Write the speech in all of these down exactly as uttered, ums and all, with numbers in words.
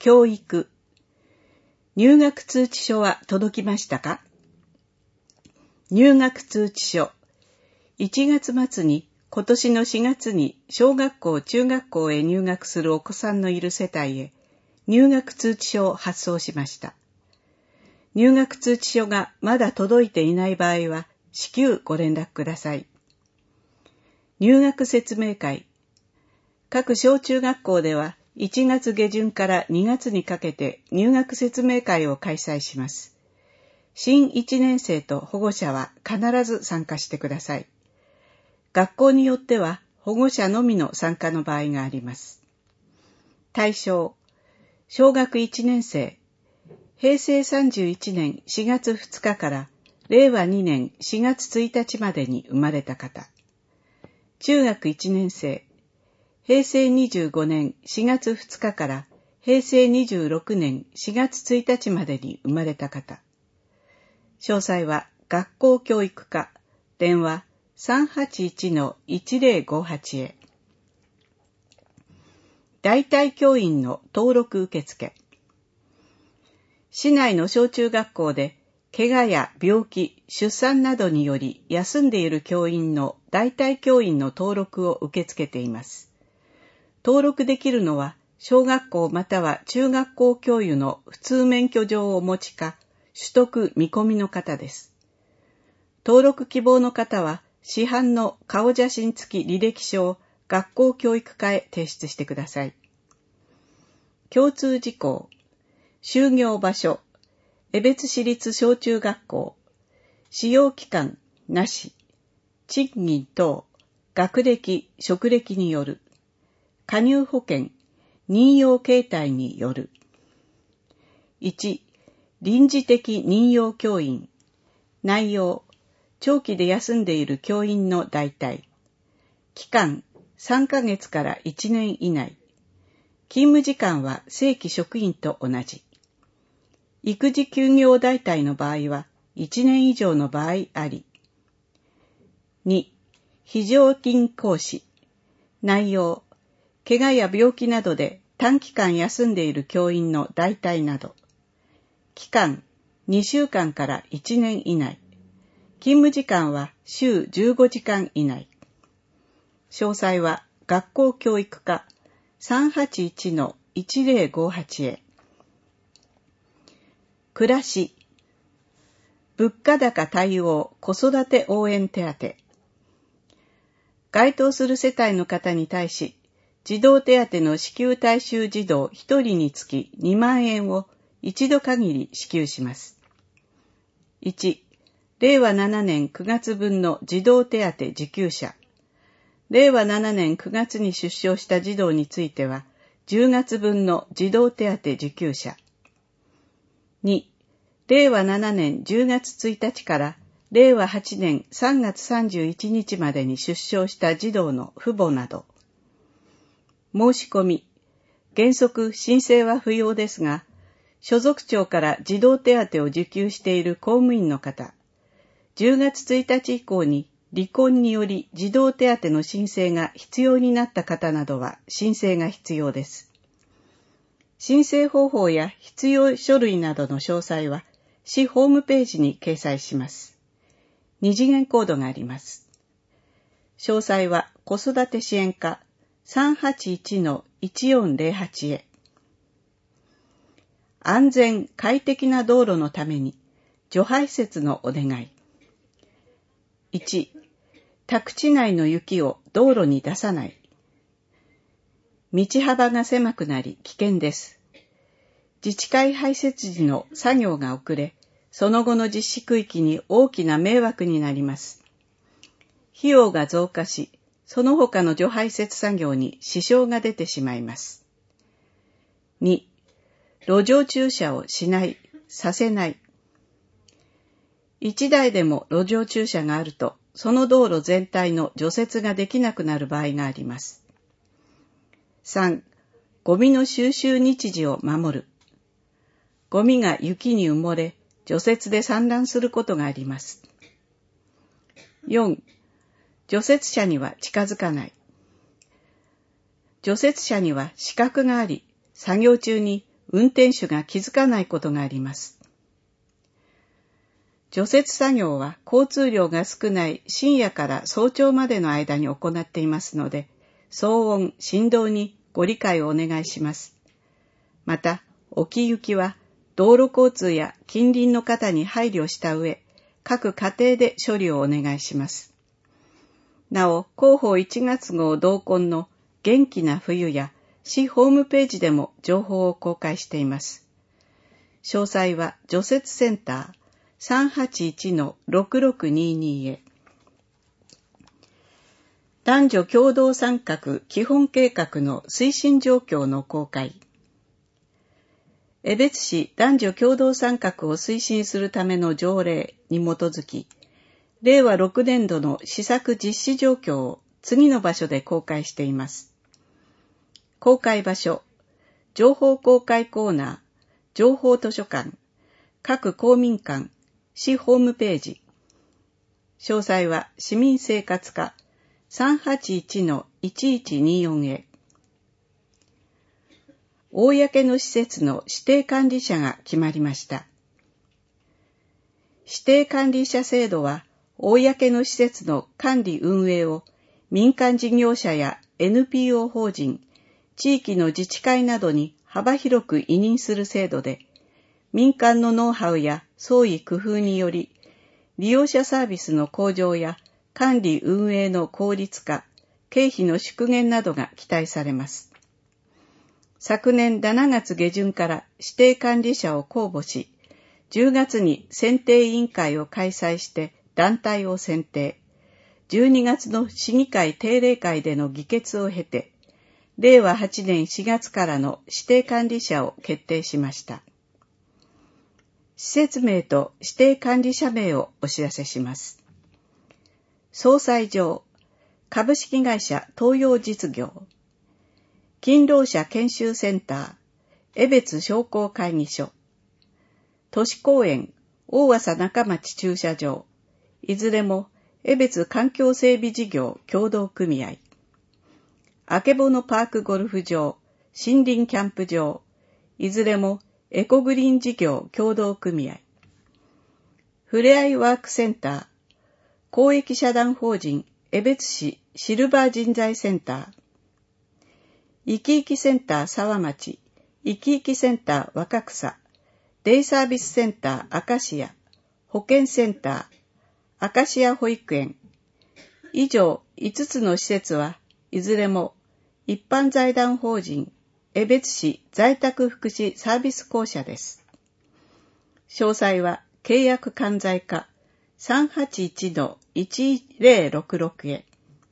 教育。入学通知書は届きましたか？入学通知書。いちがつ末に今年のしがつに小学校、中学校へ入学するお子さんのいる世帯へ入学通知書を発送しました。入学通知書がまだ届いていない場合は至急ご連絡ください。入学説明会。各小中学校ではいちがつ下旬からにがつにかけて入学説明会を開催します。新いちねん生と保護者は必ず参加してください。学校によっては保護者のみの参加の場合があります。対象、小学いちねん生、へいせいさんじゅういちねんしがつふつかかられいわにねんしがつついたちまでに生まれた方。中学いちねん生、へいせいにじゅうごねんしがつふつかからへいせいにじゅうろくねんしがつついたちまでに生まれた方。詳細は学校教育課、電話 さんはちいちのいちぜろごはち へ。代替教員の登録受付。市内の小中学校で怪我や病気、出産などにより休んでいる教員の代替教員の登録を受け付けています。登録できるのは小学校または中学校教諭の普通免許状をお持ちか取得見込みの方です。登録希望の方は市販の顔写真付き履歴書を学校教育課へ提出してください。共通事項、就業場所、江別市立小中学校、使用期間なし、賃金等、学歴、職歴による、加入保険、任用形態による。いち、臨時的任用教員。内容、長期で休んでいる教員の代替。期間、さんかげつからいちねん以内。勤務時間は正規職員と同じ。育児休業代替の場合はいちねん以上の場合あり。に、非常勤講師。内容、怪我や病気などで短期間休んでいる教員の代替など。期間、にしゅうかんからいちねん以内。勤務時間は週じゅうごじかん以内。詳細は学校教育課 さんはちいちのいちぜろごはち へ。暮らし。物価高対応子育て応援手当。該当する世帯の方に対し、児童手当の支給対象児童ひとりにつきにまんえんを一度限り支給します。いち、れいわななねんくがつぶんの児童手当受給者。れいわななねんくがつに出生した児童については、じゅうがつぶんの児童手当受給者。に、れいわななねんじゅうがつついたちかられいわはちねんさんがつさんじゅういちにちまでに出生した児童の父母など。申し込み。原則申請は不要ですが、所属庁から児童手当を受給している公務員の方、じゅうがつついたち以降に離婚により児童手当の申請が必要になった方などは申請が必要です。申請方法や必要書類などの詳細は市ホームページに掲載します。二次元コードがあります。詳細は子育て支援課 さんはちいちのいちよんぜろはち へ。安全快適な道路のために除排雪のお願い。いち、宅地内の雪を道路に出さない。道幅が狭くなり危険です。自治会排雪時の作業が遅れ、その後の実施区域に大きな迷惑になります。費用が増加し、その他の除排雪作業に支障が出てしまいます。に、路上駐車をしない、させない。一台でも路上駐車があると、その道路全体の除雪ができなくなる場合があります。さん、ゴミの収集日時を守る。ゴミが雪に埋もれ、除雪で散乱することがあります。よん、除雪車には近づかない。除雪車には死角があり、作業中に運転手が気づかないことがあります。除雪作業は交通量が少ない深夜から早朝までの間に行っていますので、騒音、振動にご理解をお願いします。また、置き行きは道路交通や近隣の方に配慮した上、各家庭で処理をお願いします。なお、広報いちがつ号同梱の元気な冬や市ホームページでも情報を公開しています。詳細は除雪センター さんはちいちのろくろくにーにー へ。男女共同参画基本計画の推進状況の公開。江別市男女共同参画を推進するための条例に基づき、れいわろくねんどの施策実施状況を次の場所で公開しています。公開場所、情報公開コーナー、情報図書館、各公民館、市ホームページ。詳細は市民生活課 さんはちいちのいちいちにーよん へ。公の施設の指定管理者が決まりました。指定管理者制度は、公の施設の管理運営を民間事業者や エヌピーオー 法人、地域の自治会などに幅広く委任する制度で、民間のノウハウや創意工夫により、利用者サービスの向上や管理運営の効率化、経費の縮減などが期待されます。昨年しちがつげじゅんから指定管理者を公募し、じゅうがつに選定委員会を開催して団体を選定、じゅうにがつの市議会定例会での議決を経て、れいわはちねんしがつからの指定管理者を決定しました。施設名と指定管理者名をお知らせします。総裁場、株式会社東洋実業、勤労者研修センター、江別商工会議所、都市公園、大浅中町駐車場、いずれも江別環境整備事業協同組合、あけぼのパークゴルフ場、森林キャンプ場、いずれもエコグリーン事業協同組合、ふれあいワークセンター、公益社団法人江別市シルバー人材センター、いきいきセンター沢町、いきいきセンター若草、デイサービスセンターアカシア、保健センター、アカシア保育園。以上いつつの施設はいずれも一般財団法人江別市在宅福祉サービス公社です。詳細は契約管財課 さんはちいちのいちぜろろくろく へ。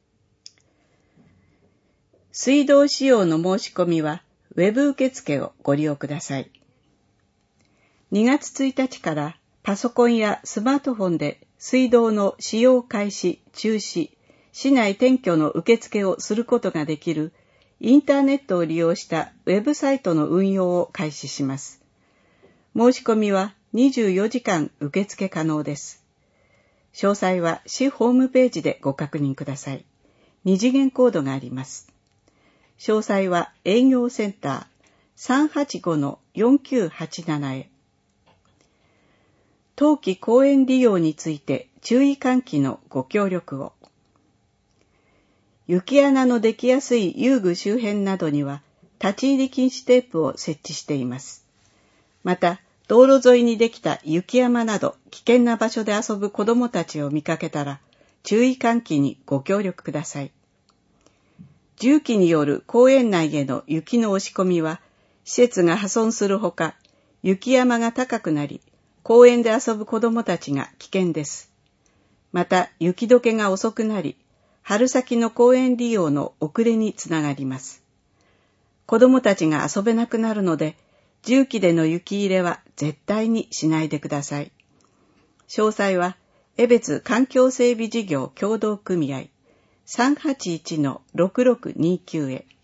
水道使用の申し込みはウェブ受付をご利用ください。にがつついたちからパソコンやスマートフォンで水道の使用開始、中止、市内転居の受付をすることができるインターネットを利用したウェブサイトの運用を開始します。申し込みはにじゅうよじかん受付可能です。詳細は市ホームページでご確認ください。二次元コードがあります。詳細は営業センター さんはちごのよんきゅうはちなな へ。冬季公園利用について注意喚起のご協力を。雪穴のできやすい遊具周辺などには立ち入り禁止テープを設置しています。また、道路沿いにできた雪山など危険な場所で遊ぶ子どもたちを見かけたら注意喚起にご協力ください。重機による公園内への雪の押し込みは、施設が破損するほか、雪山が高くなり、公園で遊ぶ子どもたちが危険です。また、雪解けが遅くなり、春先の公園利用の遅れにつながります。子どもたちが遊べなくなるので、重機での雪入れは絶対にしないでください。詳細は、江別環境整備事業協同組合 さんはちいちのろくろくにきゅう へ。